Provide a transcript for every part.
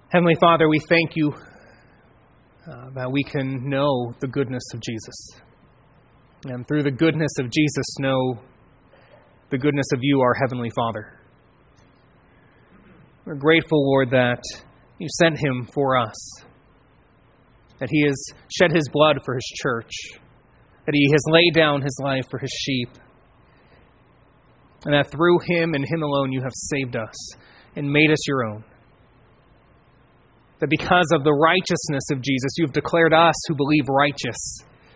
Heavenly Father, we thank you that we can know the goodness of Jesus. And through the goodness of Jesus, know the goodness of you, our Heavenly Father. We're grateful, Lord, that you sent him for us, that he has shed his blood for his church, that he has laid down his life for his sheep, and that through him and him alone you have saved us and made us your own. That because of the righteousness of Jesus, you have declared us who believe righteous.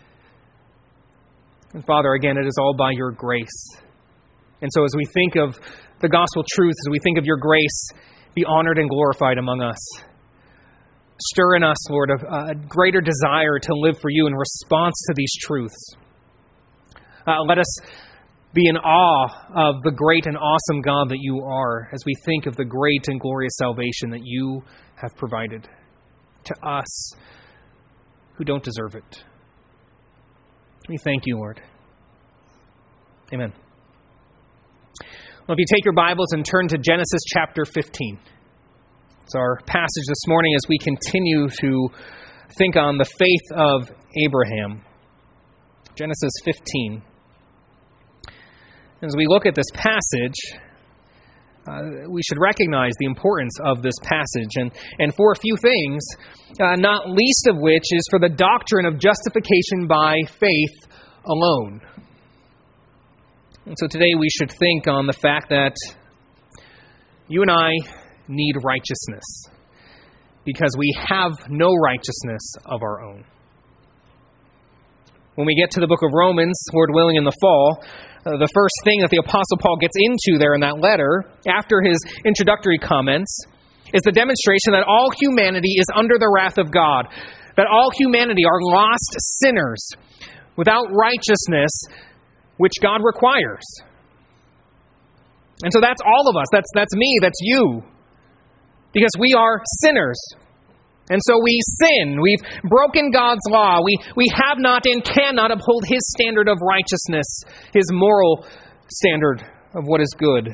And Father, again, it is all by your grace. And so as we think of the gospel truths, as we think of your grace, be honored and glorified among us. Stir in us, Lord, a greater desire to live for you in response to these truths. Let us be in awe of the great and awesome God that you are as we think of the great and glorious salvation that you have provided to us who don't deserve it. We thank you, Lord. Amen. Well, if you take your Bibles and turn to Genesis chapter 15. It's our passage this morning as we continue to think on the faith of Abraham. Genesis 15. As we look at this passage, we should recognize the importance of this passage, and for a few things, not least of which is for the doctrine of justification by faith alone. And so today we should think on the fact that you and I need righteousness because we have no righteousness of our own. When we get to the book of Romans, Lord willing, in the fall, the first thing that the Apostle Paul gets into there in that letter, after his introductory comments, is the demonstration that all humanity is under the wrath of God, that all humanity are lost sinners without righteousness, which God requires. And so that's all of us. That's me. That's you. Because we are sinners. And so we sin. We've broken God's law. We have not and cannot uphold his standard of righteousness, his moral standard of what is good.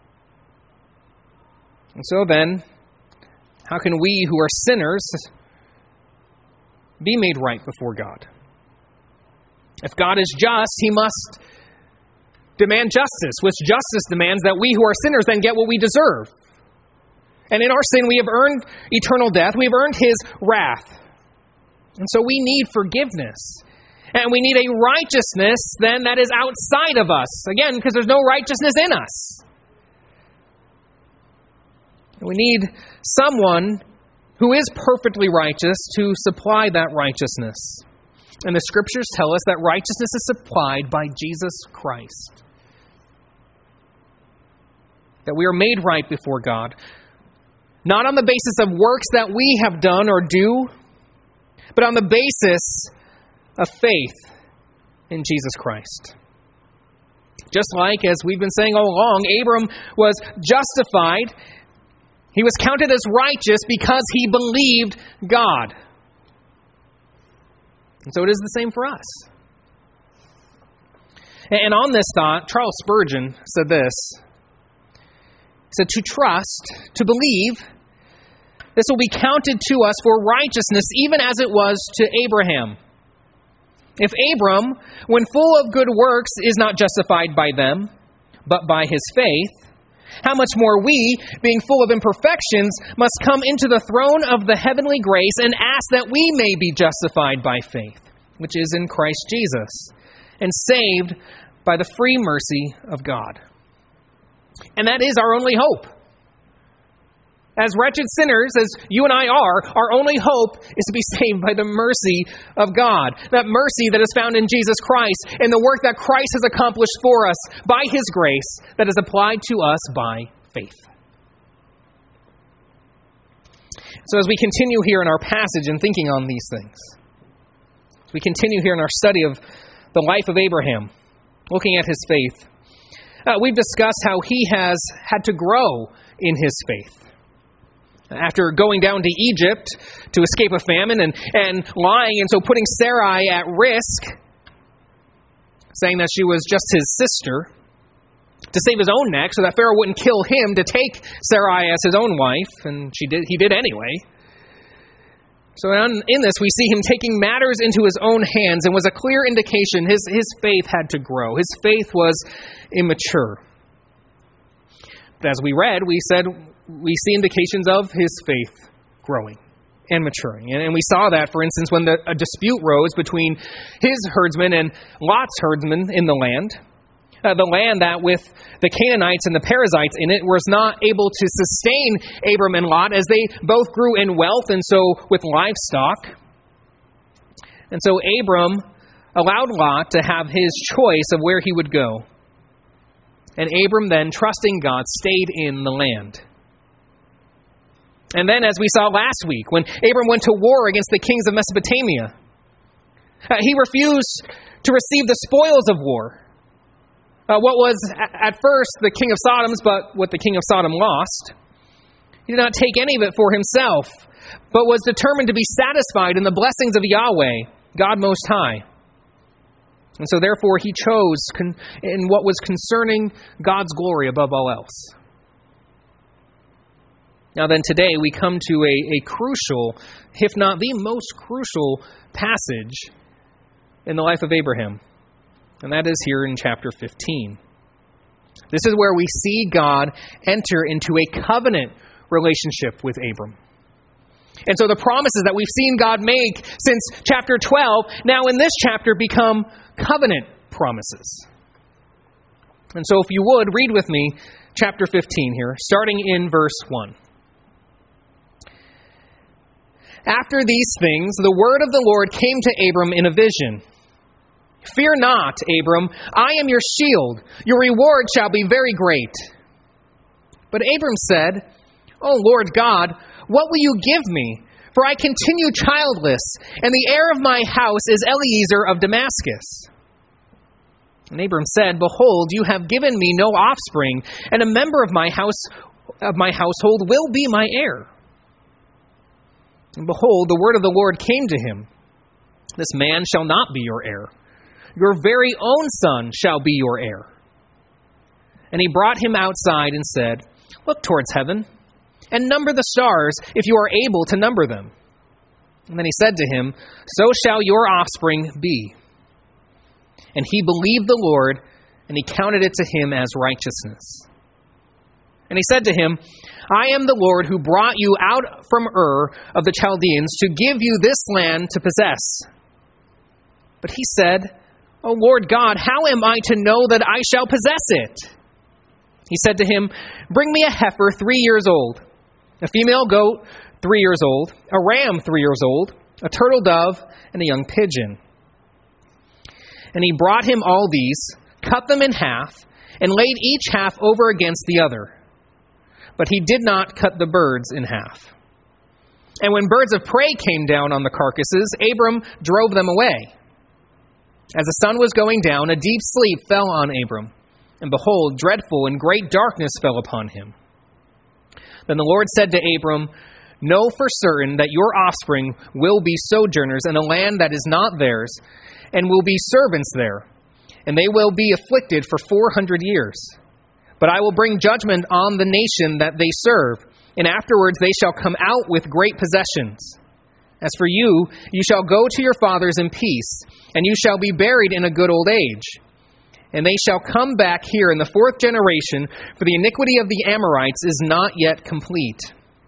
And so then, how can we who are sinners be made right before God? If God is just, he must demand justice, which justice demands that we who are sinners then get what we deserve. And in our sin, we have earned eternal death. We have earned his wrath. And so we need forgiveness. And we need a righteousness, then, that is outside of us. Again, because there's no righteousness in us. We need someone who is perfectly righteous to supply that righteousness. And the Scriptures tell us that righteousness is supplied by Jesus Christ. That we are made right before God, not on the basis of works that we have done or do, but on the basis of faith in Jesus Christ. Just like, as we've been saying all along, Abram was justified. He was counted as righteous because he believed God. And so it is the same for us. And on this thought, Charles Spurgeon said this. He said, to trust, to believe, this will be counted to us for righteousness, even as it was to Abraham. If Abram, when full of good works, is not justified by them, but by his faith, how much more we, being full of imperfections, must come into the throne of the heavenly grace and ask that we may be justified by faith, which is in Christ Jesus, and saved by the free mercy of God. And that is our only hope. As wretched sinners, as you and I are, our only hope is to be saved by the mercy of God. That mercy that is found in Jesus Christ and the work that Christ has accomplished for us by his grace that is applied to us by faith. So as we continue here in our passage and thinking on these things, as we continue here in our study of the life of Abraham, looking at his faith, we've discussed how he has had to grow in his faith. After going down to Egypt to escape a famine and lying, and so putting Sarai at risk, saying that she was just his sister, to save his own neck so that Pharaoh wouldn't kill him to take Sarai as his own wife, and he did anyway. So in this, we see him taking matters into his own hands, and was a clear indication his faith had to grow. His faith was immature. But as we read, we see indications of his faith growing and maturing. And we saw that, for instance, when a dispute rose between his herdsmen and Lot's herdsmen in the land. The land that with the Canaanites and the Perizzites in it was not able to sustain Abram and Lot, as they both grew in wealth and so with livestock. And so Abram allowed Lot to have his choice of where he would go. And Abram then, trusting God, stayed in the land. And then, as we saw last week, when Abram went to war against the kings of Mesopotamia, he refused to receive the spoils of war. What was at first the king of Sodom's, but what the king of Sodom lost. He did not take any of it for himself, but was determined to be satisfied in the blessings of Yahweh, God Most High. And so therefore he chose in what was concerning God's glory above all else. Now then, today we come to a crucial, if not the most crucial, passage in the life of Abraham. And that is here in chapter 15. This is where we see God enter into a covenant relationship with Abram. And so the promises that we've seen God make since chapter 12, now in this chapter become covenant promises. And so if you would, read with me chapter 15 here, starting in verse 1. After these things, the word of the Lord came to Abram in a vision. Fear not, Abram, I am your shield. Your reward shall be very great. But Abram said, O Lord God, what will you give me? For I continue childless, and the heir of my house is Eliezer of Damascus. And Abram said, Behold, you have given me no offspring, and a member of my household will be my heir. And behold, the word of the Lord came to him. This man shall not be your heir. Your very own son shall be your heir. And he brought him outside and said, Look towards heaven, and number the stars, if you are able to number them. And then he said to him, So shall your offspring be. And he believed the Lord, and he counted it to him as righteousness. And he said to him, I am the Lord who brought you out from Ur of the Chaldeans to give you this land to possess. But he said, O Lord God, how am I to know that I shall possess it? He said to him, Bring me a heifer 3 years old, a female goat 3 years old, a ram 3 years old, a turtle dove, and a young pigeon. And he brought him all these, cut them in half, and laid each half over against the other. But he did not cut the birds in half. And when birds of prey came down on the carcasses, Abram drove them away. As the sun was going down, a deep sleep fell on Abram, and behold, dreadful and great darkness fell upon him. Then the Lord said to Abram, Know for certain that your offspring will be sojourners in a land that is not theirs, and will be servants there, and they will be afflicted for 400 years. But I will bring judgment on the nation that they serve, and afterwards they shall come out with great possessions. As for you, you shall go to your fathers in peace, and you shall be buried in a good old age. And they shall come back here in the 4th generation, for the iniquity of the Amorites is not yet complete.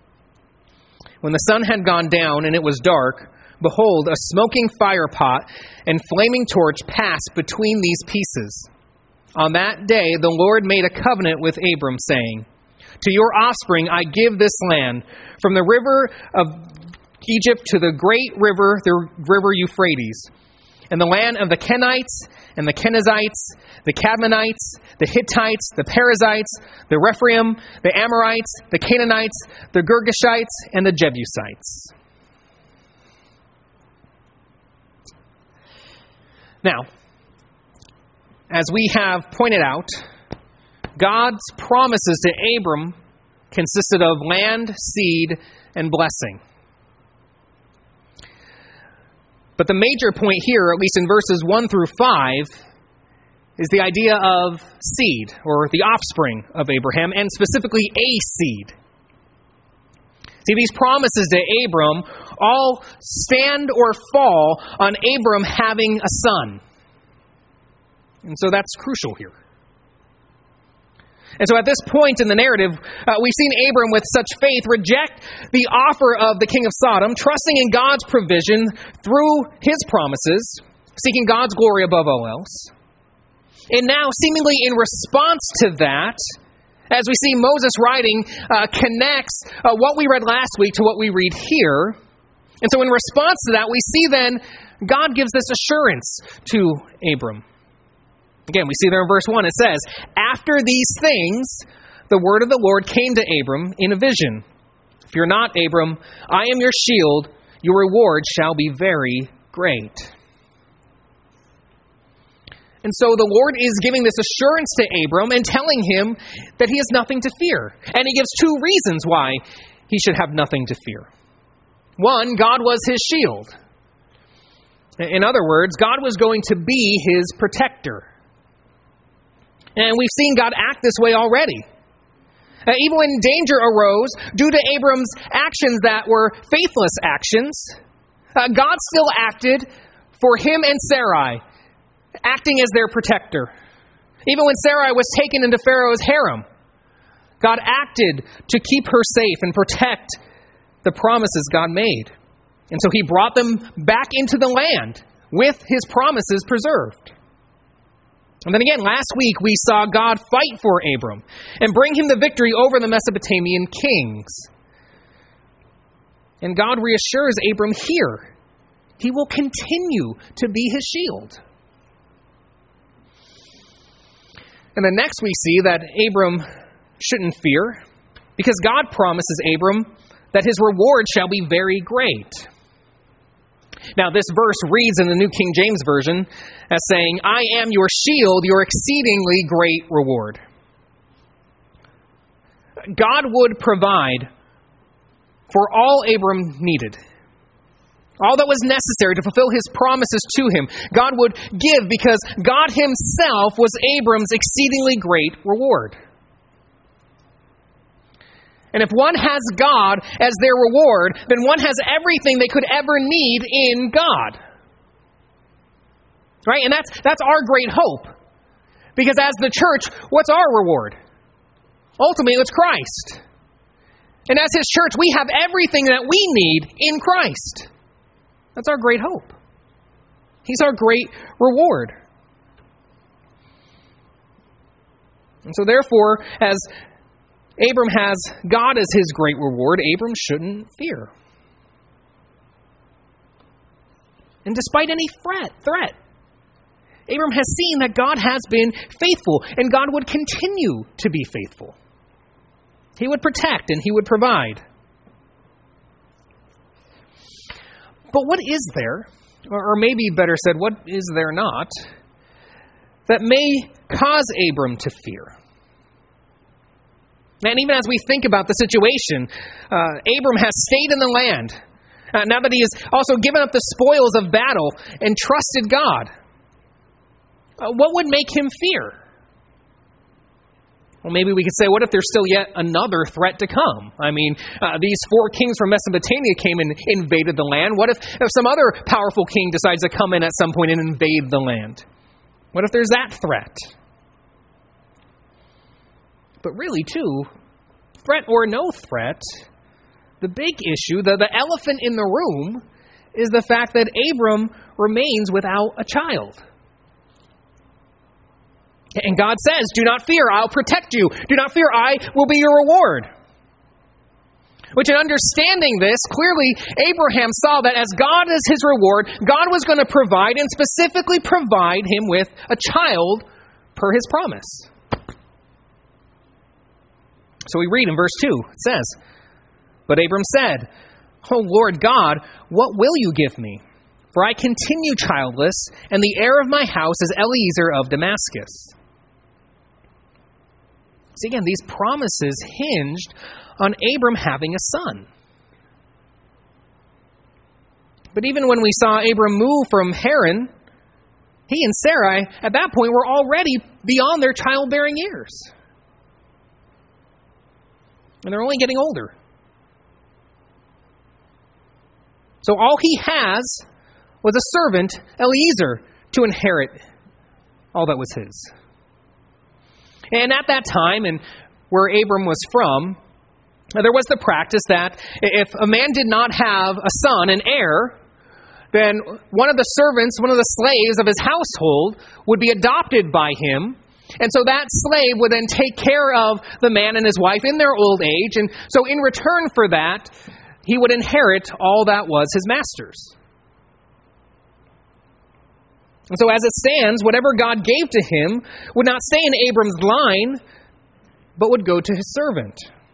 When the sun had gone down and it was dark, behold, a smoking firepot and flaming torch passed between these pieces. On that day the Lord made a covenant with Abram, saying, To your offspring I give this land, from the river of Egypt to the great river, the river Euphrates, and the land of the Kenites and the Kenizzites, the Cadmonites, the Hittites, the Perizzites, the Rephaim, the Amorites, the Canaanites, the Girgashites, and the Jebusites. Now, as we have pointed out, God's promises to Abram consisted of land, seed, and blessing. But the major point here, at least in verses 1 through 5, is the idea of seed, or the offspring of Abraham, and specifically a seed. See, these promises to Abram all stand or fall on Abram having a son. And so that's crucial here. And so at this point in the narrative, we've seen Abram with such faith reject the offer of the king of Sodom, trusting in God's provision through his promises, seeking God's glory above all else. And now, seemingly in response to that, as we see Moses writing, connects what we read last week to what we read here. And so in response to that, we see then God gives this assurance to Abram. Again, we see there in verse 1, it says, "After these things, the word of the Lord came to Abram in a vision. Fear not, Abram, I am your shield. Your reward shall be very great." And so the Lord is giving this assurance to Abram and telling him that he has nothing to fear. And he gives two reasons why he should have nothing to fear. One, God was his shield. In other words, God was going to be his protector. And we've seen God act this way already. Even when danger arose due to Abram's actions that were faithless actions, God still acted for him and Sarai, acting as their protector. Even when Sarai was taken into Pharaoh's harem, God acted to keep her safe and protect the promises God made. And so he brought them back into the land with his promises preserved. And then again, last week we saw God fight for Abram and bring him the victory over the Mesopotamian kings. And God reassures Abram here, he will continue to be his shield. And then next we see that Abram shouldn't fear, because God promises Abram that his reward shall be very great. Now, this verse reads in the New King James Version as saying, "I am your shield, your exceedingly great reward." God would provide for all Abram needed. All that was necessary to fulfill his promises to him, God would give, because God himself was Abram's exceedingly great reward. And if one has God as their reward, then one has everything they could ever need in God. Right? And that's our great hope. Because as the church, what's our reward? Ultimately, it's Christ. And as his church, we have everything that we need in Christ. That's our great hope. He's our great reward. And so therefore, as Abram has God as his great reward, Abram shouldn't fear. And despite any threat, Abram has seen that God has been faithful, and God would continue to be faithful. He would protect and he would provide. But what is there, or maybe better said, what is there not, that may cause Abram to fear? And even as we think about the situation, Abram has stayed in the land. Now that he has also given up the spoils of battle and trusted God, what would make him fear? Well, maybe we could say, what if there's still yet another threat to come? I mean, these 4 kings from Mesopotamia came and invaded the land. What if some other powerful king decides to come in at some point and invade the land? What if there's that threat? But really, too, threat or no threat, the big issue, the elephant in the room, is the fact that Abram remains without a child. And God says, "Do not fear, I'll protect you. Do not fear, I will be your reward." Which, in understanding this, clearly Abraham saw that as God is his reward, God was going to provide, and specifically provide him with a child per his promise. So we read in verse 2, it says, "But Abram said, 'O Lord God, what will you give me? For I continue childless, and the heir of my house is Eliezer of Damascus.'" See, again, these promises hinged on Abram having a son. But even when we saw Abram move from Haran He and Sarai, at that point, were already beyond their childbearing years. And they're only getting older. So all he has was a servant, Eliezer, to inherit all that was his. And at that time, and where Abram was from, there was the practice that if a man did not have a son, an heir, then one of the servants, one of the slaves of his household would be adopted by him. And so that slave would then take care of the man and his wife in their old age. And so in return for that, he would inherit all that was his master's. And so as it stands, whatever God gave to him would not stay in Abram's line, but would go to his servant.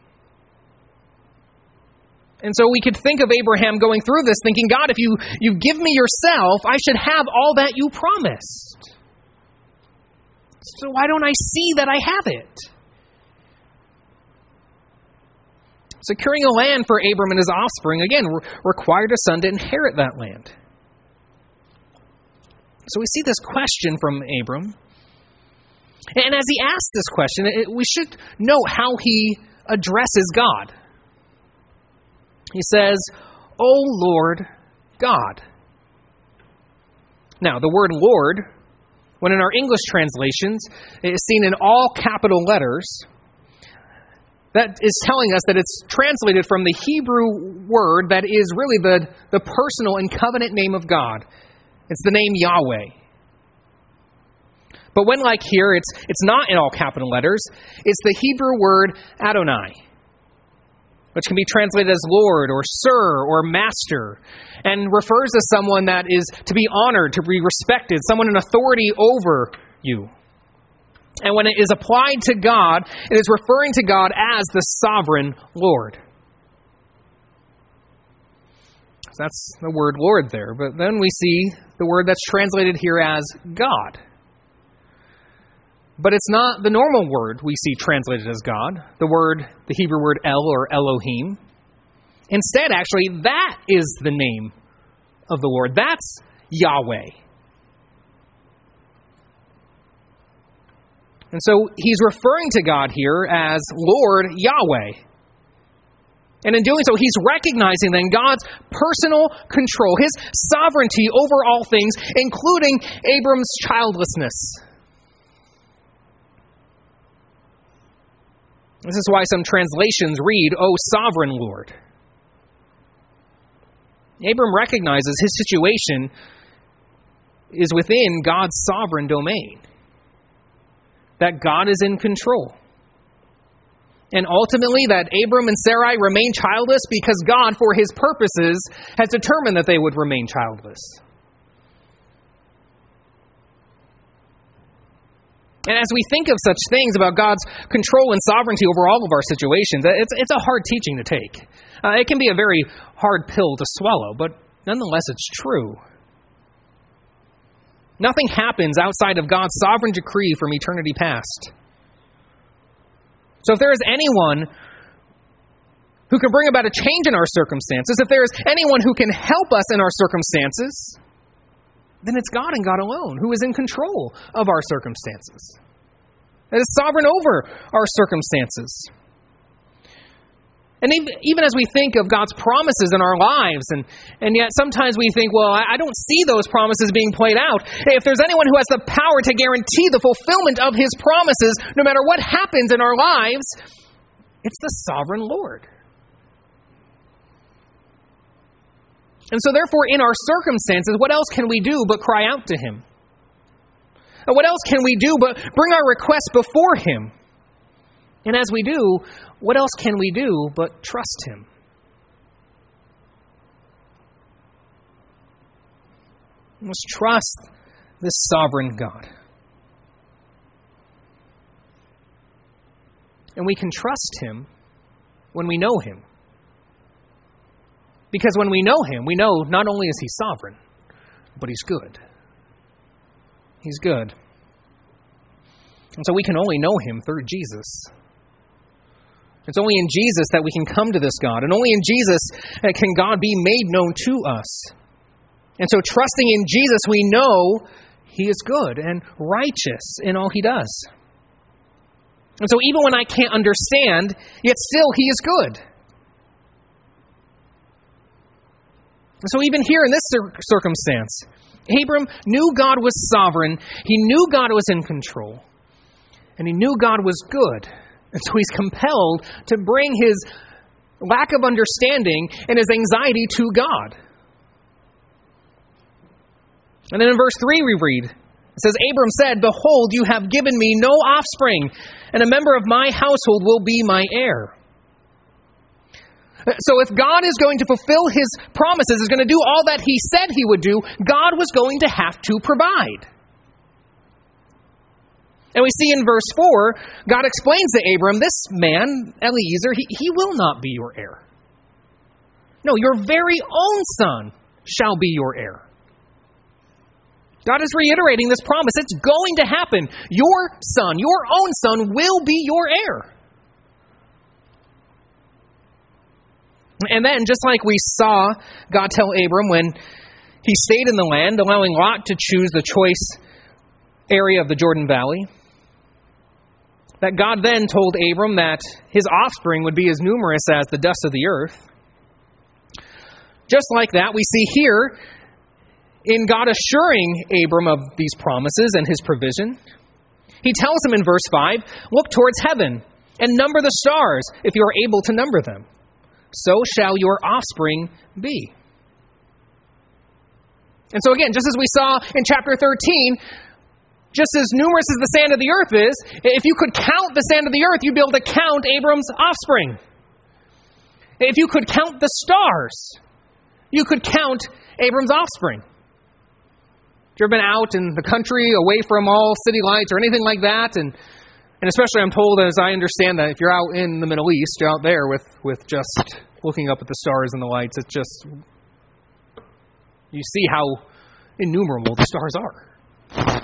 And so we could think of Abraham going through this thinking, God, if you give me yourself, I should have all that you promised. So why don't I see that I have it? Securing a land for Abram and his offspring, again, required a son to inherit that land. So we see this question from Abram. And as he asks this question, we should note how he addresses God. He says, "O Lord God." Now, the word Lord, when in our English translations, is seen in all capital letters, that is telling us that it's translated from the Hebrew word that is really the personal and covenant name of God. It's the name Yahweh. But when, like here, it's not in all capital letters, it's the Hebrew word Adonai, which can be translated as Lord or Sir or Master, and refers to someone that is to be honored, to be respected, someone in authority over you. And when it is applied to God, it is referring to God as the sovereign Lord. So that's the word Lord there. But then we see the word that's translated here as God. But it's not the normal word we see translated as God, the Hebrew word El or Elohim. Instead, actually, that is the name of the Lord. That's Yahweh. And so he's referring to God here as Lord Yahweh. And in doing so, he's recognizing then God's personal control, his sovereignty over all things, including Abram's childlessness. This is why some translations read, "O sovereign Lord." Abram recognizes his situation is within God's sovereign domain, that God is in control. And ultimately that Abram and Sarai remain childless because God, for his purposes, has determined that they would remain childless. And as we think of such things about God's control and sovereignty over all of our situations, it's a hard teaching to take. It can be a very hard pill to swallow, but nonetheless it's true. Nothing happens outside of God's sovereign decree from eternity past. So if there is anyone who can bring about a change in our circumstances, if there is anyone who can help us in our circumstances, then it's God and God alone who is in control of our circumstances. That is sovereign over our circumstances. And even as we think of God's promises in our lives, and yet sometimes we think, well, I don't see those promises being played out. If there's anyone who has the power to guarantee the fulfillment of his promises, no matter what happens in our lives, it's the sovereign Lord. And so therefore, in our circumstances, what else can we do but cry out to him? And what else can we do but bring our requests before him? And as we do, what else can we do but trust him? We must trust this sovereign God. And we can trust him when we know him. Because when we know him, we know not only is he sovereign, but he's good. He's good. And so we can only know him through Jesus. It's only in Jesus that we can come to this God. And only in Jesus can God be made known to us. And so trusting in Jesus, we know He is good and righteous in all He does. And so even when I can't understand, yet still He is good. And so even here in this circumstance, Abram knew God was sovereign, he knew God was in control, and he knew God was good. And so he's compelled to bring his lack of understanding and his anxiety to God. And then in verse 3 we read, it says, Abram said, "Behold, you have given me no offspring, and a member of my household will be my heir." So if God is going to fulfill His promises, is going to do all that He said He would do, God was going to have to provide. And we see in verse 4, God explains to Abram, this man, Eliezer, he will not be your heir. No, your very own son shall be your heir. God is reiterating this promise. It's going to happen. Your son, your own son, will be your heir. And then, just like we saw God tell Abram when he stayed in the land, allowing Lot to choose the choice area of the Jordan Valley, that God then told Abram that his offspring would be as numerous as the dust of the earth. Just like that, we see here in God assuring Abram of these promises and His provision. He tells him in verse 5, "Look towards heaven and number the stars, if you are able to number them. So shall your offspring be." And so again, just as we saw in chapter 13, just as numerous as the sand of the earth is, if you could count the sand of the earth, you'd be able to count Abram's offspring. If you could count the stars, you could count Abram's offspring. Have you ever been out in the country, away from all city lights or anything like that? And especially I'm told, as I understand, that if you're out in the Middle East, you're out there with just looking up at the stars and the lights, it's just, you see how innumerable the stars are.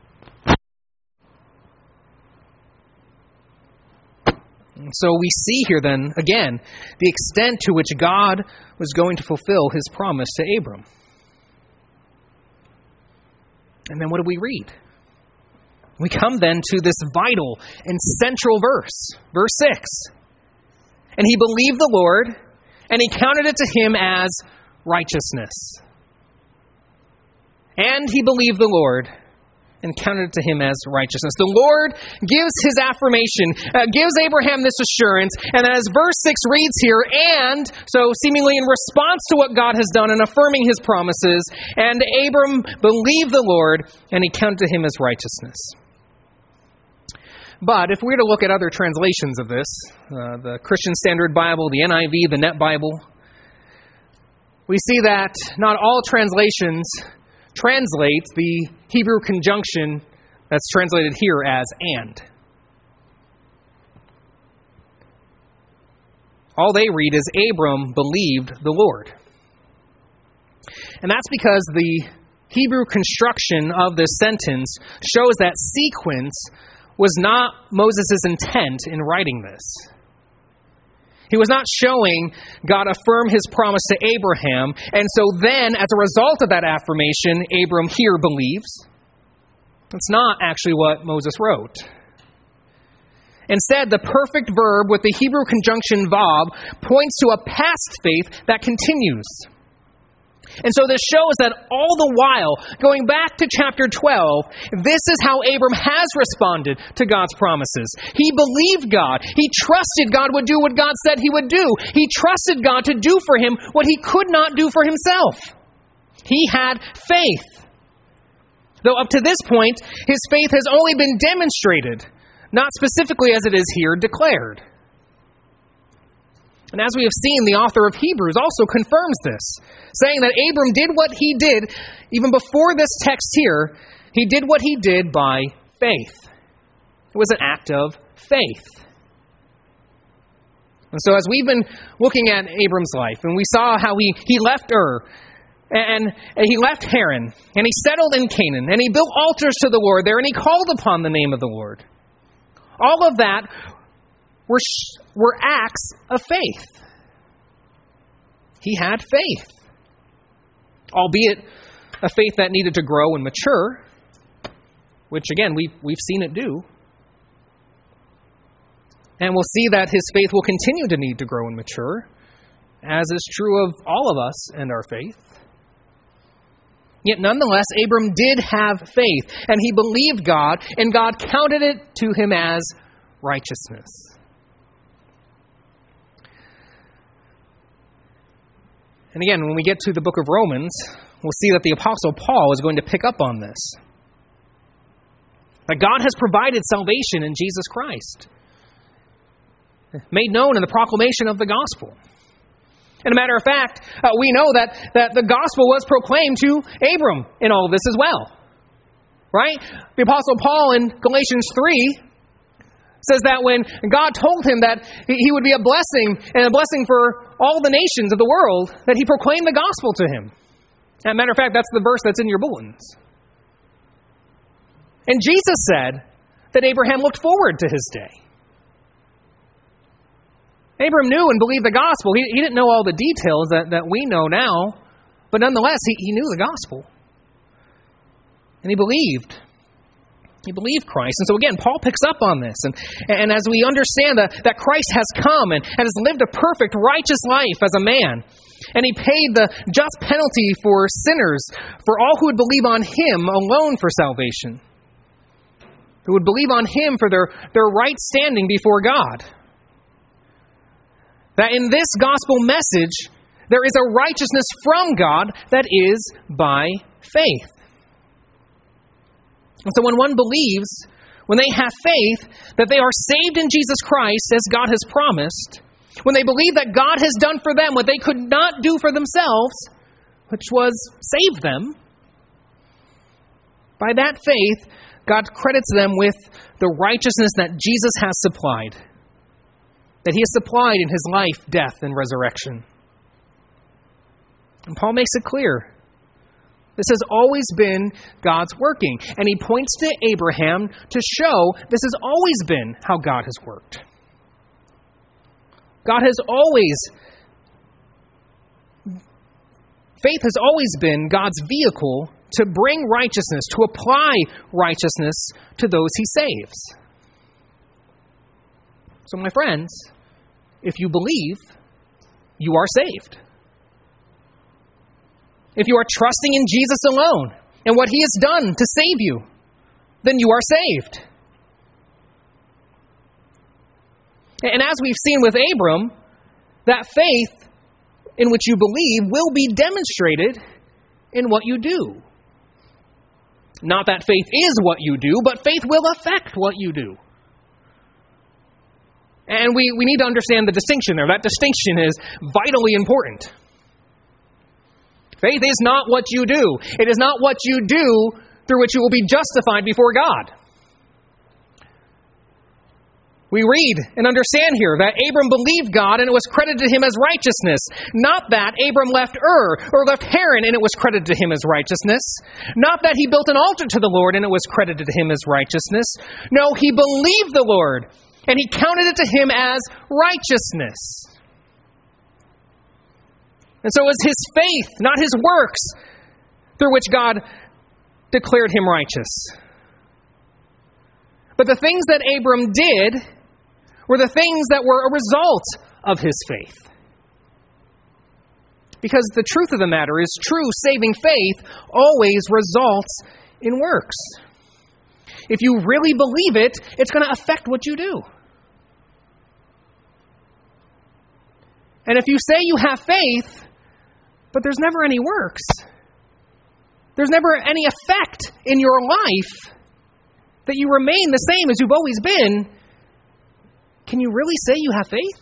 And so we see here then, again, the extent to which God was going to fulfill His promise to Abram. And then what do we read? We come then to this vital and central verse, verse 6. "And he believed the Lord, and He counted it to him as righteousness." And he believed the Lord, and counted it to him as righteousness. The Lord gives His affirmation, gives Abraham this assurance, and as verse 6 reads here, and so seemingly in response to what God has done and affirming His promises, and Abram believed the Lord, and He counted to him as righteousness. But if we were to look at other translations of this, the Christian Standard Bible, the NIV, the Net Bible, we see that not all translations translate the Hebrew conjunction that's translated here as "and." All they read is "Abram believed the Lord." And that's because the Hebrew construction of this sentence shows that sequence was not Moses' intent in writing this. He was not showing God affirm His promise to Abraham, and so then, as a result of that affirmation, Abram here believes. That's not actually what Moses wrote. Instead, the perfect verb with the Hebrew conjunction vav points to a past faith that continues. And so this shows that all the while, going back to chapter 12, this is how Abram has responded to God's promises. He believed God. He trusted God would do what God said He would do. He trusted God to do for him what he could not do for himself. He had faith. Though up to this point, his faith has only been demonstrated, not specifically as it is here declared. And as we have seen, the author of Hebrews also confirms this, saying that Abram did what he did, even before this text here, he did what he did by faith. It was an act of faith. And so as we've been looking at Abram's life, and we saw how he left Ur, and he left Haran, and he settled in Canaan, and he built altars to the Lord there, and he called upon the name of the Lord. All of that were acts of faith. He had faith, albeit a faith that needed to grow and mature. which again, we've seen it do. And we'll see that his faith will continue to need to grow and mature, as is true of all of us and our faith. Yet nonetheless, Abram did have faith, and he believed God, and God counted it to him as righteousness. And again, when we get to the book of Romans, we'll see that the Apostle Paul is going to pick up on this. That God has provided salvation in Jesus Christ, made known in the proclamation of the gospel. And a matter of fact, we know that the gospel was proclaimed to Abram in all of this as well. Right? The Apostle Paul in Galatians 3 says that when God told him that he would be a blessing, and a blessing for all the nations of the world, that he proclaimed the gospel to him. As a matter of fact, that's the verse that's in your bulletins. And Jesus said that Abraham looked forward to his day. Abram knew and believed the gospel. He didn't know all the details that we know now, but nonetheless, he knew the gospel. And he believed. He believed Christ. And so again, Paul picks up on this. And as we understand that Christ has come and has lived a perfect, righteous life as a man, and he paid the just penalty for sinners, for all who would believe on him alone for salvation, who would believe on him for their right standing before God. That in this gospel message, there is a righteousness from God that is by faith. And so when one believes, when they have faith, that they are saved in Jesus Christ as God has promised, when they believe that God has done for them what they could not do for themselves, which was save them, by that faith, God credits them with the righteousness that Jesus has supplied, that he has supplied in his life, death, and resurrection. And Paul makes it clear. This has always been God's working. And he points to Abraham to show this has always been how God has worked. Faith has always been God's vehicle to bring righteousness, to apply righteousness to those he saves. So my friends, if you believe, you are saved. If you are trusting in Jesus alone and what he has done to save you, then you are saved. And as we've seen with Abram, that faith in which you believe will be demonstrated in what you do. Not that faith is what you do, but faith will affect what you do. And we need to understand the distinction there. That distinction is vitally important. Faith is not what you do. It is not what you do through which you will be justified before God. We read and understand here that Abram believed God and it was credited to him as righteousness. Not that Abram left Ur or left Haran and it was credited to him as righteousness. Not that he built an altar to the Lord and it was credited to him as righteousness. No, he believed the Lord and he counted it to him as righteousness. And so it was his faith, not his works, through which God declared him righteous. But the things that Abram did were the things that were a result of his faith. Because the truth of the matter is, true saving faith always results in works. If you really believe it, it's going to affect what you do. And if you say you have faith, but there's never any works, there's never any effect in your life, that you remain the same as you've always been, can you really say you have faith?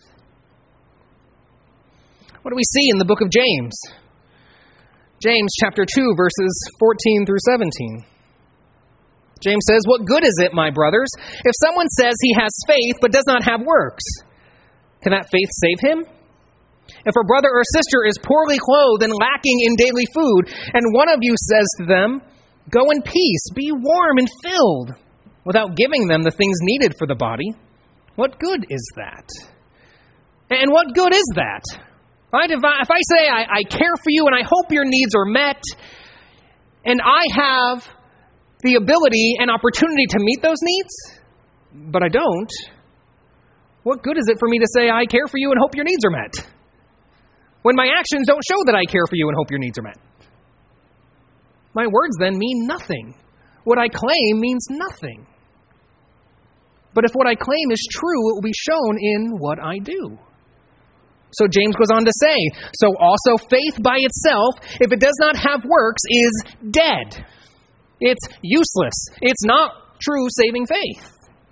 What do we see in the book of James? James chapter 2, verses 14 through 17. James says, "What good is it, my brothers, if someone says he has faith but does not have works? Can that faith save him? If a brother or sister is poorly clothed and lacking in daily food, and one of you says to them, 'Go in peace, be warm and filled,' without giving them the things needed for the body, what good is that?" And what good is that? Right? If I say I care for you and I hope your needs are met, and I have the ability and opportunity to meet those needs, but I don't, what good is it for me to say I care for you and hope your needs are met, when my actions don't show that I care for you and hope your needs are met? My words then mean nothing. What I claim means nothing. But if what I claim is true, it will be shown in what I do. So James goes on to say, so also faith by itself, if it does not have works, is dead. It's useless. It's not true saving faith.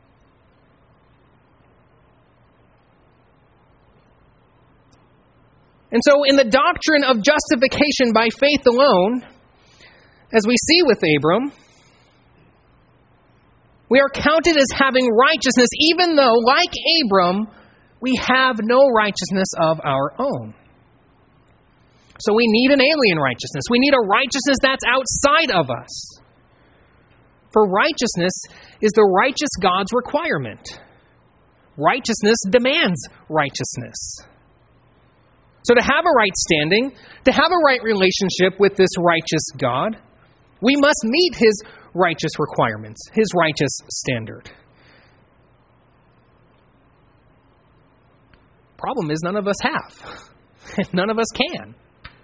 And so in the doctrine of justification by faith alone, as we see with Abram, we are counted as having righteousness, even though, like Abram, we have no righteousness of our own. So we need an alien righteousness. We need a righteousness that's outside of us. For righteousness is the righteous God's requirement. Righteousness demands righteousness. So to have a right standing, to have a right relationship with this righteous God, we must meet His righteous requirements, His righteous standard. Problem is, none of us have. None of us can.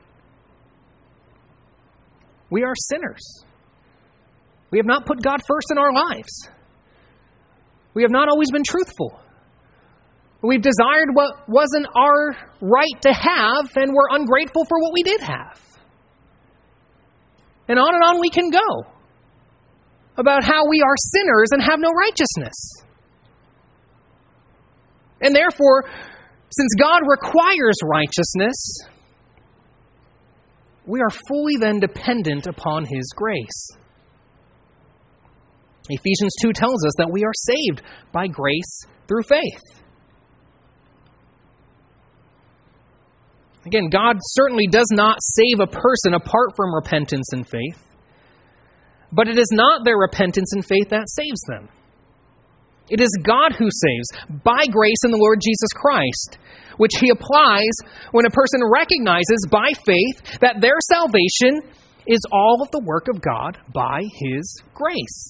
We are sinners. We have not put God first in our lives. We have not always been truthful. We've desired what wasn't our right to have, and we're ungrateful for what we did have. And on we can go about how we are sinners and have no righteousness. And therefore, since God requires righteousness, we are fully then dependent upon His grace. Ephesians 2 tells us that we are saved by grace through faith. Again, God certainly does not save a person apart from repentance and faith, but it is not their repentance and faith that saves them. It is God who saves by grace in the Lord Jesus Christ, which He applies when a person recognizes by faith that their salvation is all of the work of God by His grace.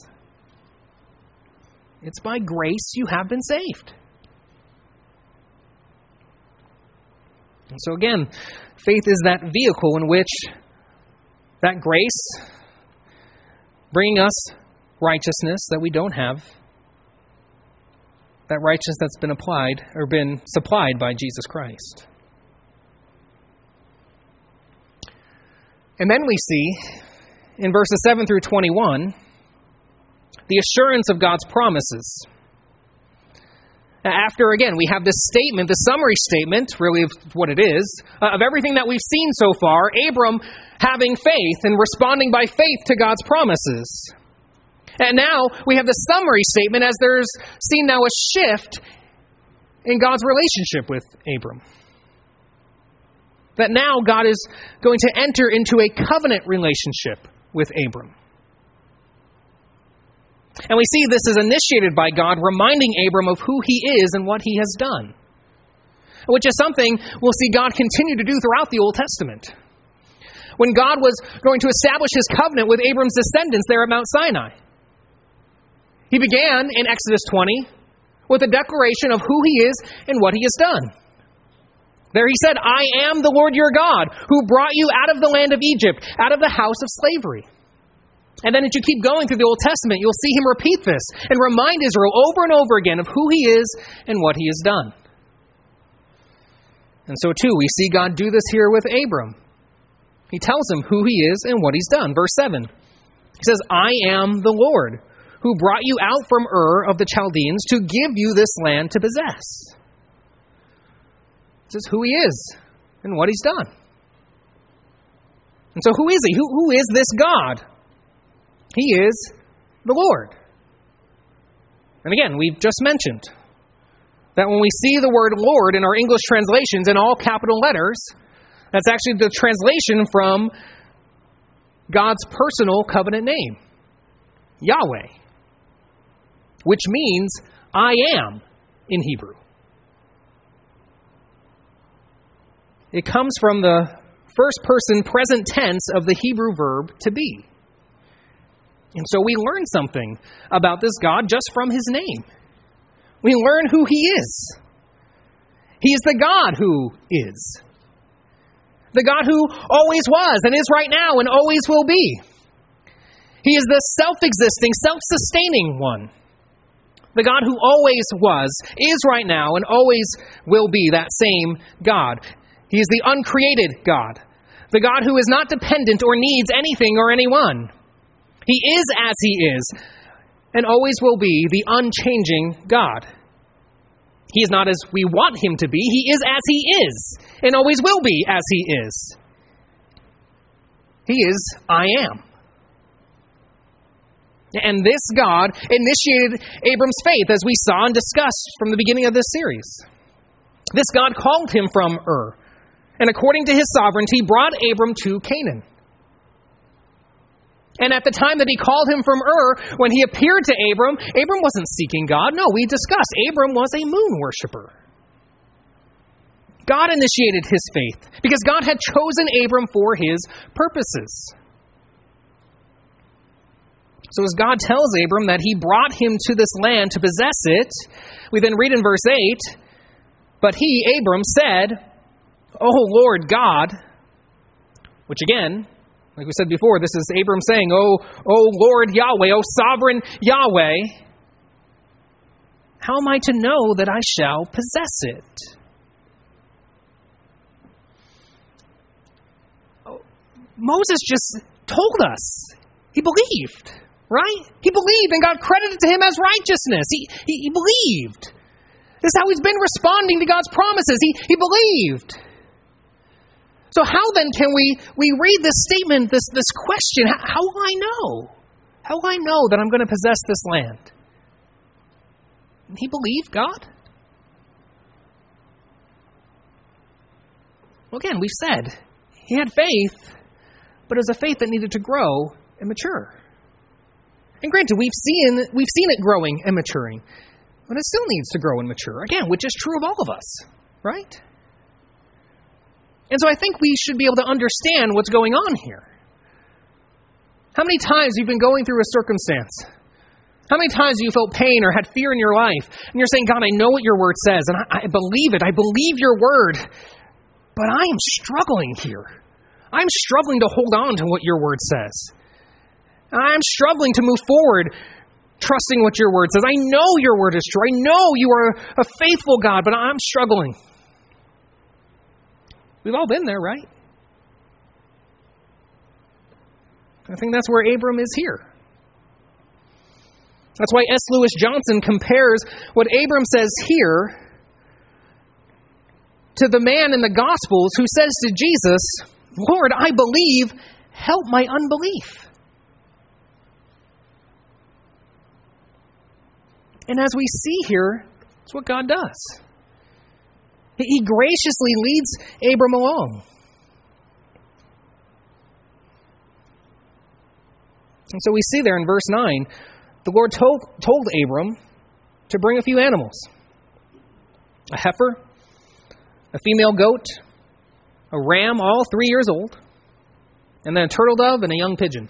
It's by grace you have been saved. And so again, faith is that vehicle in which that grace, bringing us righteousness that we don't have, that righteousness that's been applied or been supplied by Jesus Christ. And then we see in verses 7 through 21 the assurance of God's promises. After, again, we have this statement, the summary statement, really of what it is, of everything that we've seen so far, Abram having faith and responding by faith to God's promises. And now we have the summary statement as there's seen now a shift in God's relationship with Abram. That now God is going to enter into a covenant relationship with Abram. And we see this is initiated by God reminding Abram of who He is and what He has done, which is something we'll see God continue to do throughout the Old Testament. When God was going to establish His covenant with Abram's descendants there at Mount Sinai, He began in Exodus 20 with a declaration of who He is and what He has done. There He said, I am the Lord your God, who brought you out of the land of Egypt, out of the house of slavery. And then as you keep going through the Old Testament, you'll see Him repeat this and remind Israel over and over again of who He is and what He has done. And so too, we see God do this here with Abram. He tells him who He is and what He's done. Verse 7, He says, I am the Lord, who brought you out from Ur of the Chaldeans to give you this land to possess. This is who He is and what He's done. And so who is He? Who is this God? He is the Lord. And again, we've just mentioned that when we see the word Lord in our English translations in all capital letters, that's actually the translation from God's personal covenant name, Yahweh, which means I am in Hebrew. It comes from the first person present tense of the Hebrew verb to be. And so we learn something about this God just from his name. We learn who he is. He is the God who is. The God who always was and is right now and always will be. He is the self-existing, self-sustaining one. The God who always was, is right now, and always will be that same God. He is the uncreated God. The God who is not dependent or needs anything or anyone. He is as he is, and always will be the unchanging God. He is not as we want him to be. He is as he is, and always will be as he is. He is I am. And this God initiated Abram's faith, as we saw and discussed from the beginning of this series. This God called him from Ur, and according to his sovereignty, brought Abram to Canaan. And at the time that he called him from Ur, when he appeared to Abram, Abram wasn't seeking God. No, we discussed, Abram was a moon worshiper. God initiated his faith, because God had chosen Abram for his purposes. So as God tells Abram that he brought him to this land to possess it, we then read in verse 8, "But he, Abram, said, O Lord God," which again, like we said before, this is Abram saying, O Lord Yahweh, O sovereign Yahweh, how am I to know that I shall possess it? Moses just told us. He believed. Right? He believed and God credited to him as righteousness. He believed. This is how he's been responding to God's promises. He believed. So how then can we read this statement, this question, how will I know? How will I know that I'm going to possess this land? He believed God. Well, again, we've said he had faith, but it was a faith that needed to grow and mature. And granted, we've seen it growing and maturing, but it still needs to grow and mature, again, which is true of all of us, right? And so I think we should be able to understand what's going on here. How many times you've been going through a circumstance? How many times you felt pain or had fear in your life, and you're saying, God, I know what your word says, and I believe it. I believe your word, but I am struggling here. I'm struggling to hold on to what your word says. I'm struggling to move forward, trusting what your word says. I know your word is true. I know you are a faithful God, but I'm struggling. We've all been there, right? I think that's where Abram is here. That's why S. Lewis Johnson compares what Abram says here to the man in the Gospels who says to Jesus, Lord, I believe, help my unbelief. And as we see here, that's what God does. He graciously leads Abram along. And so we see there in verse 9, the Lord told Abram to bring a few animals. A heifer, a female goat, a ram, all 3 years old, and then a turtle dove and a young pigeon.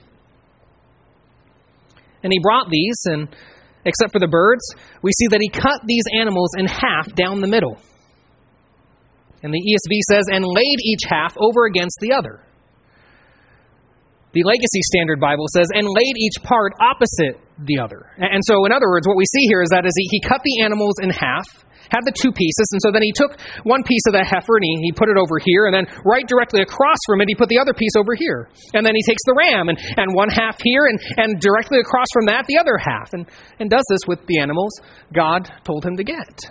And he brought these, and except for the birds, we see that he cut these animals in half down the middle. And the ESV says, and laid each half over against the other. The Legacy Standard Bible says, and laid each part opposite the other. And so, in other words, what we see here is that he cut the animals in half, had the two pieces, and so then he took one piece of the heifer and he put it over here, and then right directly across from it, he put the other piece over here. And then he takes the ram and one half here, and directly across from that, the other half, and does this with the animals God told him to get.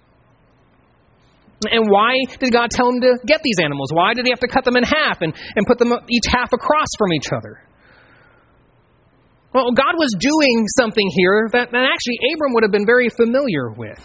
And why did God tell him to get these animals? Why did he have to cut them in half and put them each half across from each other? Well, God was doing something here that actually Abram would have been very familiar with.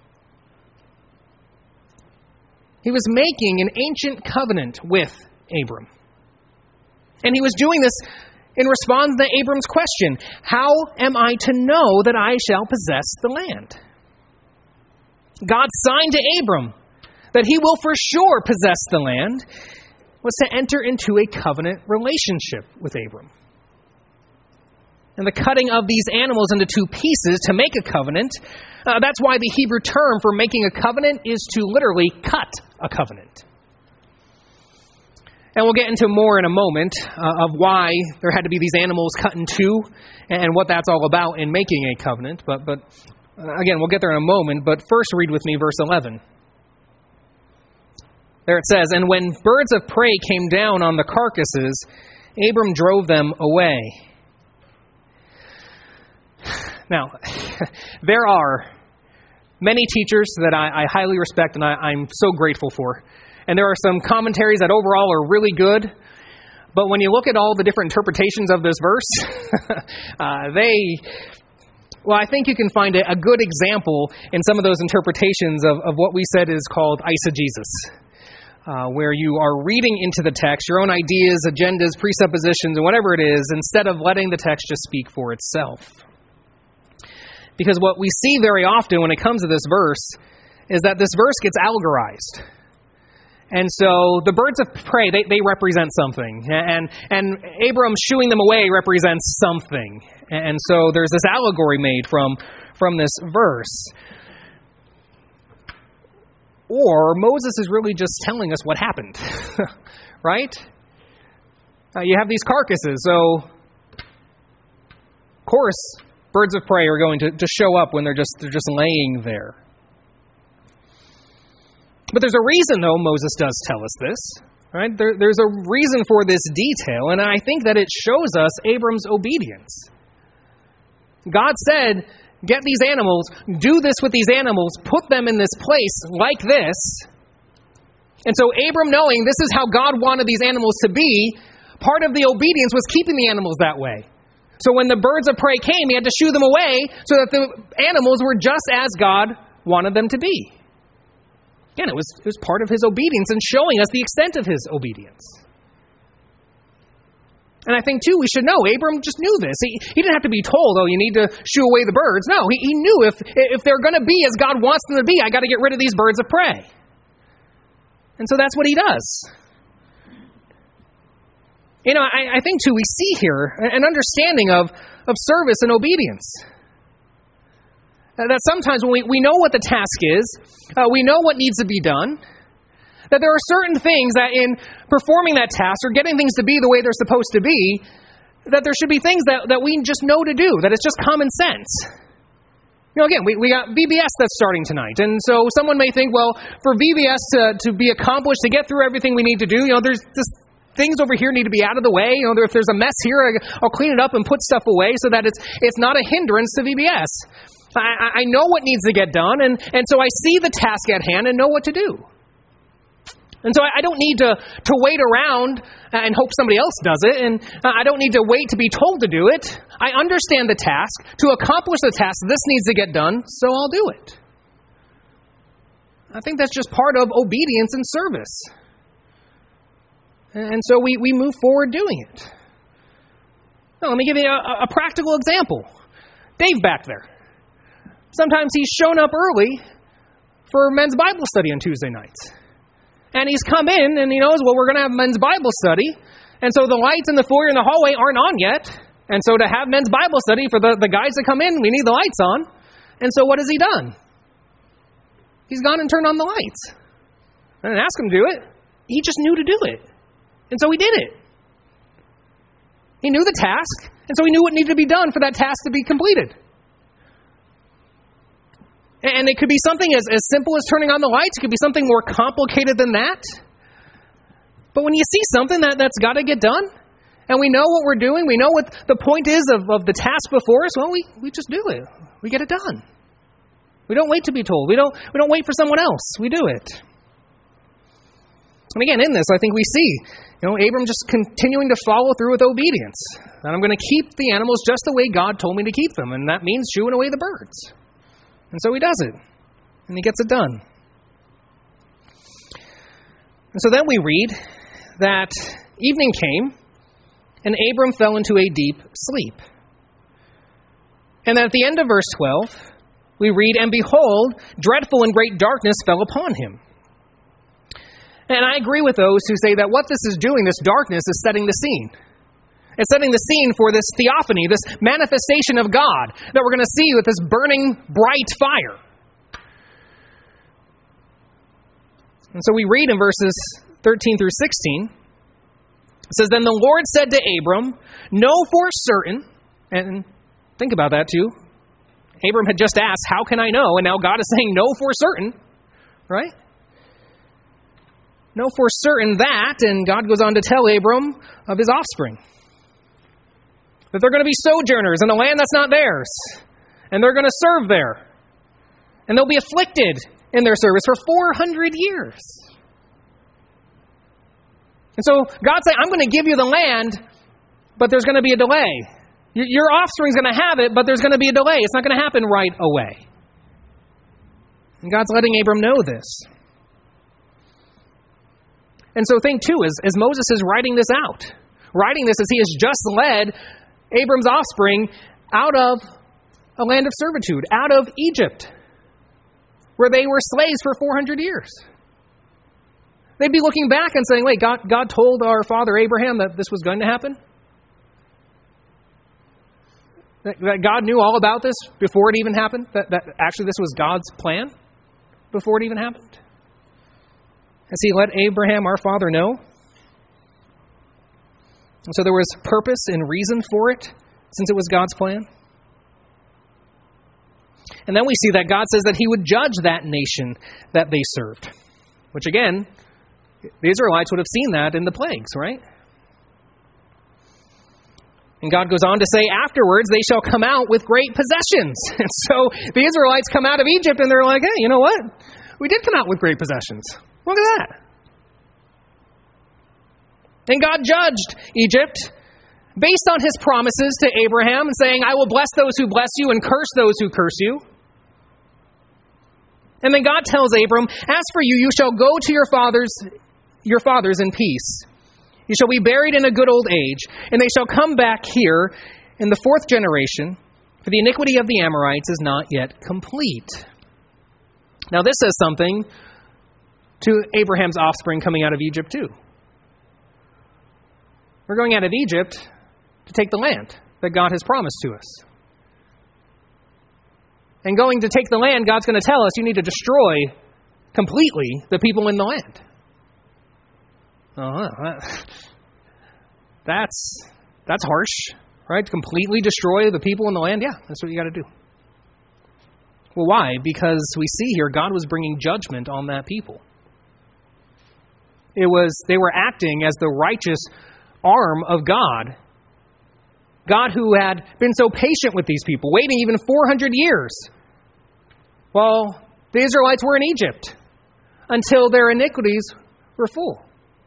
He was making an ancient covenant with Abram. And he was doing this in response to Abram's question, how am I to know that I shall possess the land? God's sign to Abram that he will for sure possess the land was to enter into a covenant relationship with Abram. And and the cutting of these animals into two pieces to make a covenant. That's why the Hebrew term for making a covenant is to literally cut a covenant. And we'll get into more in a moment of why there had to be these animals cut in two and what that's all about in making a covenant. But again, we'll get there in a moment. But first read with me verse 11. There it says, "And when birds of prey came down on the carcasses, Abram drove them away." Now, there are many teachers that I highly respect and I'm so grateful for. And there are some commentaries that overall are really good. But when you look at all the different interpretations of this verse, I think you can find a good example in some of those interpretations of what we said is called eisegesis, where you are reading into the text your own ideas, agendas, presuppositions, and whatever it is, instead of letting the text just speak for itself. Because what we see very often when it comes to this verse is that this verse gets allegorized. And so the birds of prey, they represent something. And Abram shooing them away represents something. And so there's this allegory made from this verse. Or Moses is really just telling us what happened. Right? You have these carcasses. So, of course, birds of prey are going to show up when they're just laying there. But there's a reason, though, Moses does tell us this. Right? There's a reason for this detail, and I think that it shows us Abram's obedience. God said, get these animals, do this with these animals, put them in this place like this. And so Abram, knowing this is how God wanted these animals to be, part of the obedience was keeping the animals that way. So when the birds of prey came, he had to shoo them away so that the animals were just as God wanted them to be. Again, it was part of his obedience and showing us the extent of his obedience. And I think, too, we should know, Abram just knew this. He didn't have to be told, you need to shoo away the birds. No, he knew if they're going to be as God wants them to be, I got to get rid of these birds of prey. And so that's what he does. You know, I think, too, we see here an understanding of service and obedience. That sometimes when we know what the task is, we know what needs to be done, that there are certain things that in performing that task or getting things to be the way they're supposed to be, that there should be things that we just know to do, that it's just common sense. You know, again, we got VBS that's starting tonight, and so someone may think, well, for VBS to be accomplished, to get through everything we need to do, there's just things over here need to be out of the way. If there's a mess here, I'll clean it up and put stuff away so that it's not a hindrance to VBS. I know what needs to get done, and so I see the task at hand and know what to do. And so I don't need to wait around and hope somebody else does it, and I don't need to wait to be told to do it. I understand the task. To accomplish the task, this needs to get done, so I'll do it. I think that's just part of obedience and service. And so we move forward doing it. Now, let me give you a practical example. Dave back there. Sometimes he's shown up early for men's Bible study on Tuesday nights. And he's come in and he knows, we're going to have men's Bible study. And so the lights in the foyer and the hallway aren't on yet. And so to have men's Bible study for the guys that come in, we need the lights on. And so what has he done? He's gone and turned on the lights. I didn't ask him to do it. He just knew to do it. And so he did it. He knew the task. And so he knew what needed to be done for that task to be completed. And it could be something as simple as turning on the lights. It could be something more complicated than that. But when you see something that's got to get done, and we know what we're doing, we know what the point is of the task before us, we just do it. We get it done. We don't wait to be told. We don't wait for someone else. We do it. And again, in this, I think we see, Abram just continuing to follow through with obedience. And I'm going to keep the animals just the way God told me to keep them. And that means shooing away the birds. And so he does it. And he gets it done. And so then we read that evening came, and Abram fell into a deep sleep. And then at the end of verse 12, we read, and behold, dreadful and great darkness fell upon him. And I agree with those who say that what this is doing, this darkness, is setting the scene. It's setting the scene for this theophany, this manifestation of God that we're going to see with this burning, bright fire. And so we read in verses 13 through 16, it says, "Then the Lord said to Abram, know for certain," and think about that too. Abram had just asked, how can I know? And now God is saying, know for certain, right? Know for certain that, and God goes on to tell Abram of his offspring. That they're going to be sojourners in a land that's not theirs. And they're going to serve there. And they'll be afflicted in their service for 400 years. And so God's saying, I'm going to give you the land, but there's going to be a delay. Your offspring's going to have it, but there's going to be a delay. It's not going to happen right away. And God's letting Abram know this. And so think too, as Moses is writing this out, writing this as he has just led Abram's offspring out of a land of servitude, out of Egypt, where they were slaves for 400 years. They'd be looking back and saying, wait, God told our father Abraham that this was going to happen? That God knew all about this before it even happened? That actually this was God's plan before it even happened? Has he let Abraham, our father, know? And so there was purpose and reason for it, since it was God's plan. And then we see that God says that he would judge that nation that they served. Which again, the Israelites would have seen that in the plagues, right? And God goes on to say, afterwards they shall come out with great possessions. And so the Israelites come out of Egypt and they're like, hey, you know what? We did come out with great possessions. Look at that. And God judged Egypt based on his promises to Abraham, saying, I will bless those who bless you and curse those who curse you. And then God tells Abram, as for you, you shall go to your fathers in peace. You shall be buried in a good old age, and they shall come back here in the 4th generation, for the iniquity of the Amorites is not yet complete. Now this says something to Abraham's offspring coming out of Egypt too. We're going out of Egypt to take the land that God has promised to us. And going to take the land, God's going to tell us you need to destroy completely the people in the land. That's harsh, right? Completely destroy the people in the land? Yeah, that's what you got to do. Well, why? Because we see here God was bringing judgment on that people. They were acting as the righteous arm of God. God who had been so patient with these people, waiting even 400 years while the Israelites were in Egypt until their iniquities were full.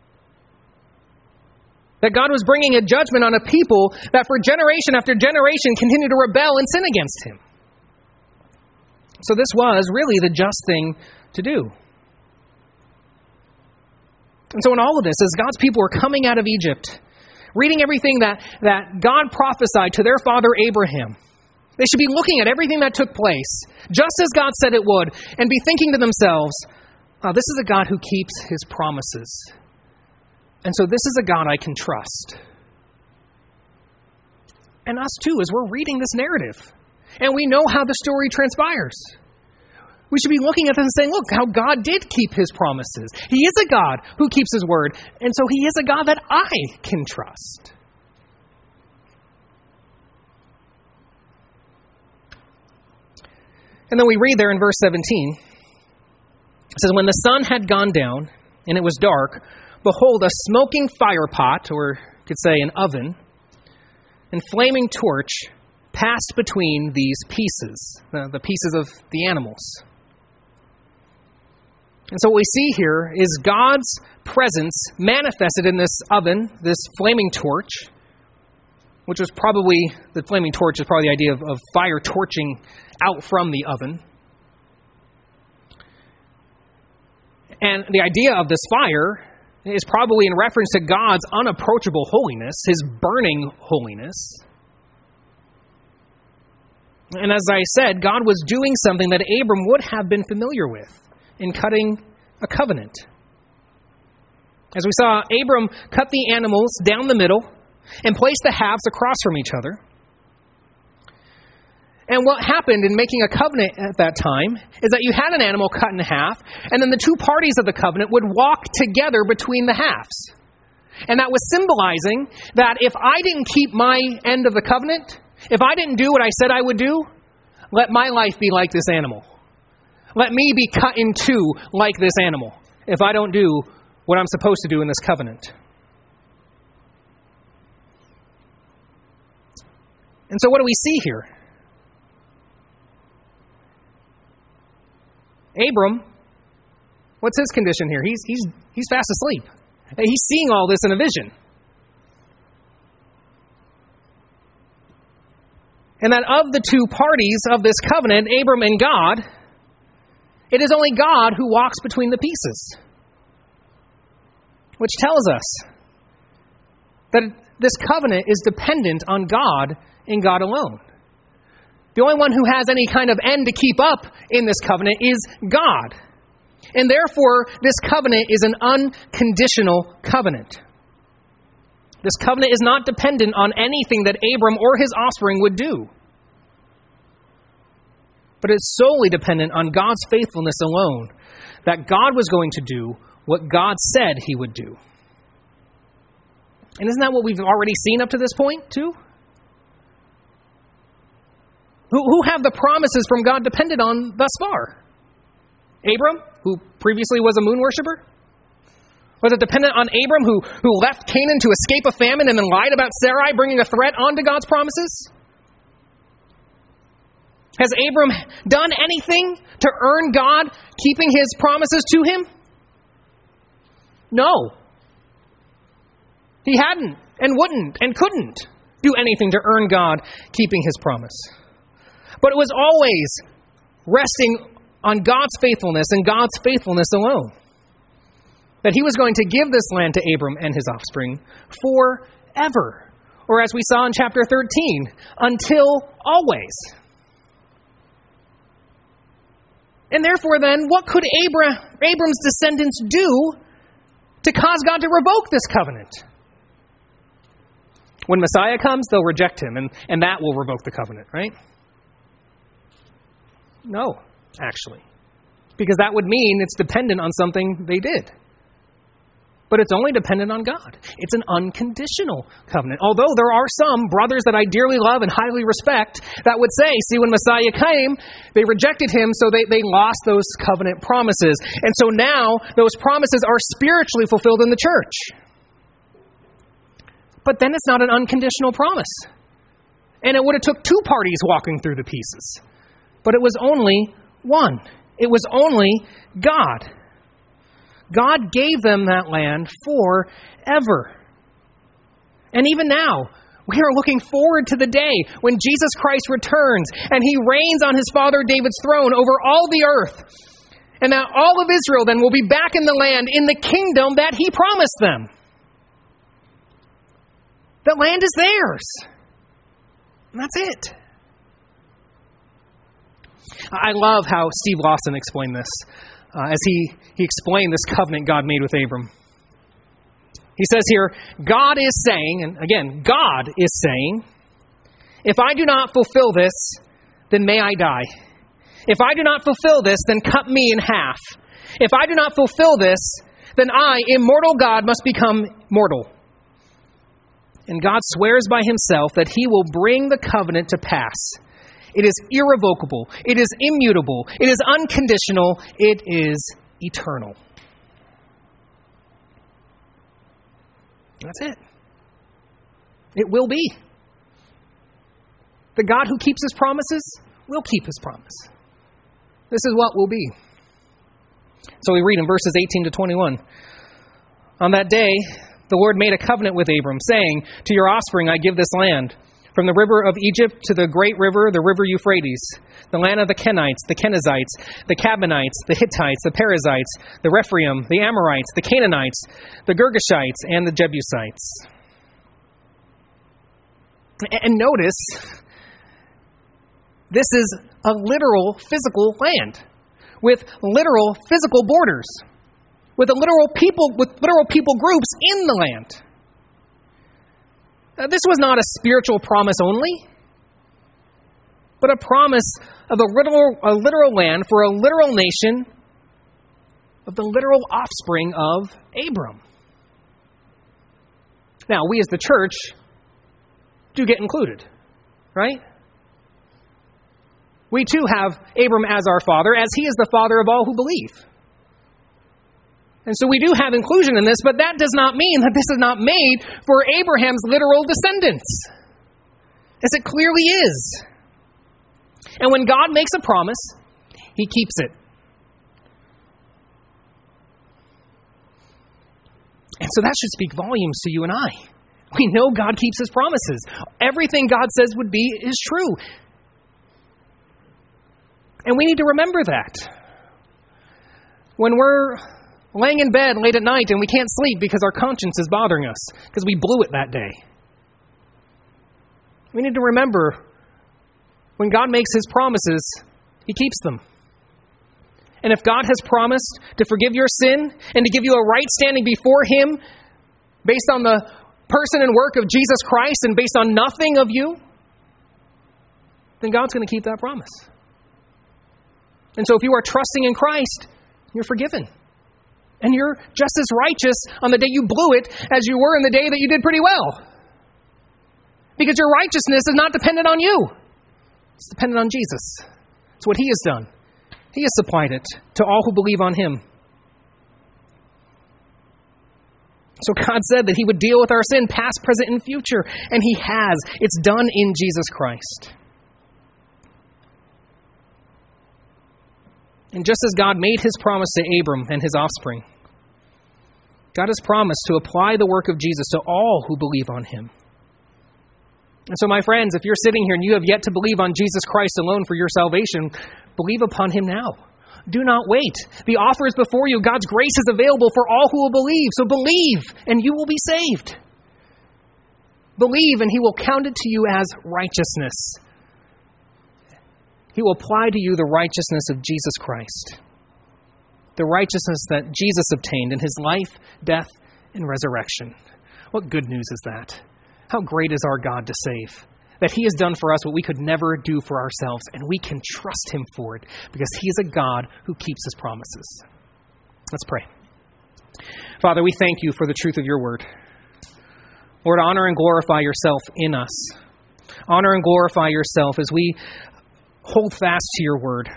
That God was bringing a judgment on a people that for generation after generation continued to rebel and sin against him. So this was really the just thing to do. And so in all of this, as God's people were coming out of Egypt, reading everything that God prophesied to their father Abraham, they should be looking at everything that took place, just as God said it would, and be thinking to themselves, oh, this is a God who keeps his promises. And so this is a God I can trust. And us too, as we're reading this narrative, and we know how the story transpires, we should be looking at this and saying, look, how God did keep his promises. He is a God who keeps his word. And so he is a God that I can trust. And then we read there in verse 17, it says, when the sun had gone down and it was dark, behold, a smoking fire pot, or you could say an oven, and flaming torch passed between these pieces, the pieces of the animals. And so what we see here is God's presence manifested in this oven, this flaming torch, which was probably, the flaming torch is probably the idea of fire torching out from the oven. And the idea of this fire is probably in reference to God's unapproachable holiness, his burning holiness. And as I said, God was doing something that Abram would have been familiar with in cutting a covenant. As we saw, Abram cut the animals down the middle and placed the halves across from each other. And what happened in making a covenant at that time is that you had an animal cut in half, and then the two parties of the covenant would walk together between the halves. And that was symbolizing that if I didn't keep my end of the covenant, if I didn't do what I said I would do, let my life be like this animal. Let me be cut in two like this animal if I don't do what I'm supposed to do in this covenant. And so what do we see here? Abram, what's his condition here? He's fast asleep. He's seeing all this in a vision. And that of the two parties of this covenant, Abram and God, it is only God who walks between the pieces. Which tells us that this covenant is dependent on God and God alone. The only one who has any kind of end to keep up in this covenant is God. And therefore, this covenant is an unconditional covenant. This covenant is not dependent on anything that Abram or his offspring would do. But it's solely dependent on God's faithfulness alone, that God was going to do what God said he would do. And isn't that what we've already seen up to this point, too? Who have the promises from God depended on thus far? Abram, who previously was a moon worshiper? Was it dependent on Abram, who left Canaan to escape a famine and then lied about Sarai, bringing a threat onto God's promises? Has Abram done anything to earn God keeping his promises to him? No. He hadn't and wouldn't and couldn't do anything to earn God keeping his promise. But it was always resting on God's faithfulness and God's faithfulness alone. That he was going to give this land to Abram and his offspring forever. Or as we saw in chapter 13, until always. And therefore then, what could Abram's descendants do to cause God to revoke this covenant? When Messiah comes, they'll reject him, and that will revoke the covenant, right? No, actually. Because that would mean it's dependent on something they did. But it's only dependent on God. It's an unconditional covenant. Although there are some brothers that I dearly love and highly respect that would say, see, when Messiah came, they rejected him, so they lost those covenant promises. And so now those promises are spiritually fulfilled in the church. But then it's not an unconditional promise. And it would have took two parties walking through the pieces. But it was only one. It was only God. God gave them that land forever. And even now, we are looking forward to the day when Jesus Christ returns and he reigns on his father David's throne over all the earth. And that all of Israel then will be back in the land, in the kingdom that he promised them. The land is theirs. And that's it. I love how Steve Lawson explained this as he explained this covenant God made with Abram. He says here, God is saying, and again, God is saying, if I do not fulfill this, then may I die. If I do not fulfill this, then cut me in half. If I do not fulfill this, then I, immortal God, must become mortal. And God swears by himself that he will bring the covenant to pass. It is irrevocable. It is immutable. It is unconditional. It is eternal. That's it. It will be. The God who keeps his promises will keep his promise. This is what will be. So we read in verses 18 to 21. On that day, the Lord made a covenant with Abram, saying, to your offspring I give this land, from the river of Egypt to the great river, the river Euphrates, the land of the Kenites, the Kenizzites, the Cabanites, the Hittites, the Perizzites, the Rephaim, the Amorites, the Canaanites, the Girgashites, and the Jebusites. And notice, this is a literal physical land with literal physical borders, with literal people groups in the land. This was not a spiritual promise only, but a promise of a literal land for a literal nation of the literal offspring of Abram. Now, we as the church do get included, right? We too have Abram as our father, as he is the father of all who believe. And so we do have inclusion in this, but that does not mean that this is not made for Abraham's literal descendants, as it clearly is. And when God makes a promise, he keeps it. And so that should speak volumes to you and I. We know God keeps his promises. Everything God says would be is true. And we need to remember that. When we're laying in bed late at night and we can't sleep because our conscience is bothering us, because we blew it that day, we need to remember when God makes his promises, he keeps them. And if God has promised to forgive your sin and to give you a right standing before him based on the person and work of Jesus Christ and based on nothing of you, then God's going to keep that promise. And so if you are trusting in Christ, you're forgiven. And you're just as righteous on the day you blew it as you were in the day that you did pretty well. Because your righteousness is not dependent on you. It's dependent on Jesus. It's what he has done. He has supplied it to all who believe on him. So God said that he would deal with our sin, past, present, and future. And he has. It's done in Jesus Christ. And just as God made his promise to Abram and his offspring, God has promised to apply the work of Jesus to all who believe on him. And so, my friends, if you're sitting here and you have yet to believe on Jesus Christ alone for your salvation, believe upon him now. Do not wait. The offer is before you. God's grace is available for all who will believe. So believe, and you will be saved. Believe, and he will count it to you as righteousness. He will apply to you the righteousness of Jesus Christ. The righteousness that Jesus obtained in his life, death, and resurrection. What good news is that? How great is our God to save? That he has done for us what we could never do for ourselves, and we can trust him for it because he is a God who keeps his promises. Let's pray. Father, we thank you for the truth of your word. Lord, honor and glorify yourself in us. Honor and glorify yourself as we hold fast to your word.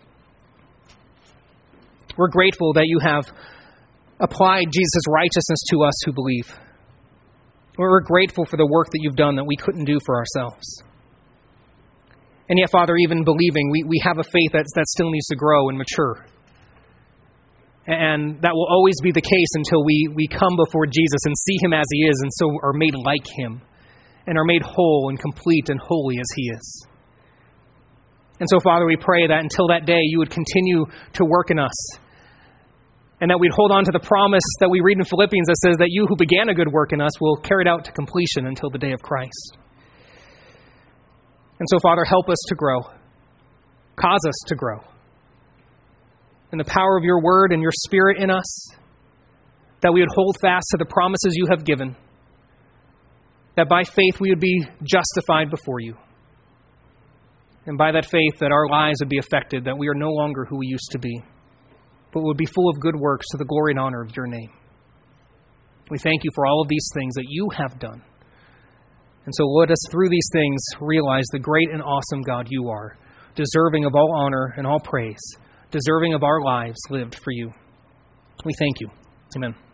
We're grateful that you have applied Jesus' righteousness to us who believe. We're grateful for the work that you've done that we couldn't do for ourselves. And yet, Father, even believing, we have a faith that still needs to grow and mature. And that will always be the case until we come before Jesus and see him as he is, and so are made like him, and are made whole and complete and holy as he is. And so, Father, we pray that until that day, you would continue to work in us, and that we'd hold on to the promise that we read in Philippians that says that you who began a good work in us will carry it out to completion until the day of Christ. And so, Father, help us to grow. Cause us to grow. In the power of your word and your spirit in us, that we would hold fast to the promises you have given, that by faith we would be justified before you. And by that faith that our lives would be affected, that we are no longer who we used to be, but would be full of good works to the glory and honor of your name. We thank you for all of these things that you have done. And so let us, through these things, realize the great and awesome God you are, deserving of all honor and all praise, deserving of our lives lived for you. We thank you. Amen.